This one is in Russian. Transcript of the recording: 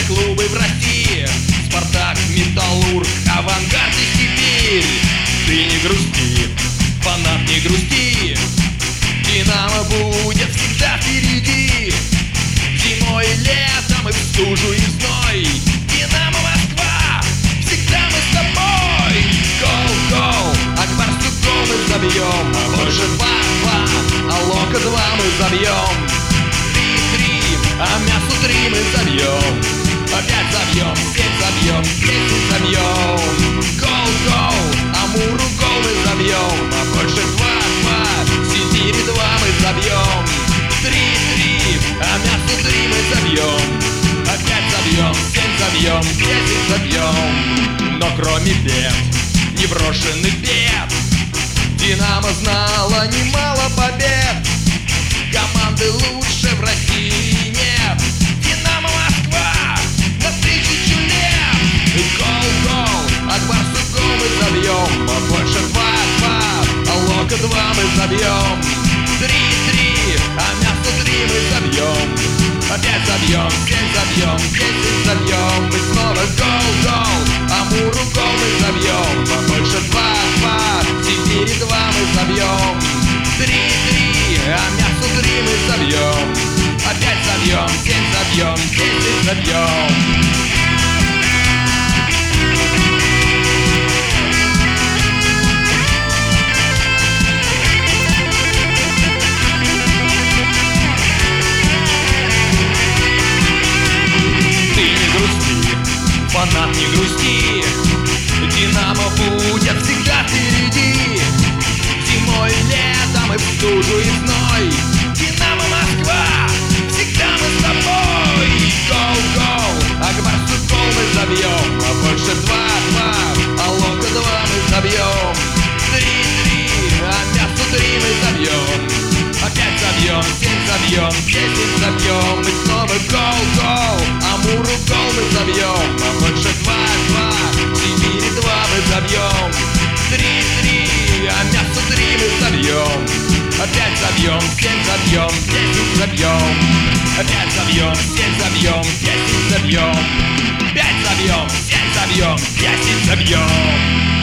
клубы в России: Спартак, Металлург, Авангард и Сибирь. Ты не грусти, фанат, не грусти, Динамо будет всегда впереди. Зимой и летом, и в стужу, и в зной, Динамо Москва, всегда мы с тобой. Гол, гол, Акбарсу гол мы забьем, а больше 2-2, а Лока 2 мы забьем. 3-3, а Мясу 3 мы забьем. Опять забьем, 7 забьем, 10 забьем. Гол, гол, Амуру гол мы забьем, а больше 2-2, Сибири 2 мы забьем. 3-3, а Мясу 3 мы забьем. Опять забьем, 7 забьем, 10 забьем. Но кроме бед, не брошенных бед, Динамо знала немало побед. Команды лучше в России нет. Динамо Москва на 1000 лет. Гол, гол, Акбарсу гол мы забьем, а больше 2-2, а Лока 2 мы забьем. 3-3, а Мясу 3 мы забьем. Опять забьем, 7 забьем, 10 забьем. И снова гол, гол, Амуру гол мы забьем, а больше 2-2, Сибири 2 мы забьем. 3-3, а Мясу 3 мы забьем. Опять забьем, 7 забьем, 10 забьем. Фанат, не грусти, Динамо будет всегда впереди. Зимой, летом, и в стужу, и в зной, Динамо Москва, всегда мы с тобой. Гол, гол, Акбарсу гол мы забьем, а больше 2-2, а Лока 2 мы забьем. 3-3, а Мясу 3 мы забьем. Опять забьем, 7 забьем, 10 забьем. И снова гол, гол, Амуру гол мы забьем, а больше 2-2, Сибири 2 мы забьем. 3-3, а Мясу 3 мы забьем. Опять забьем, 7 забьем, 10 забьем. Опять забьем, 7 забьем, 10 забьем. 5 забьем, 7 забьем, 10 забьем.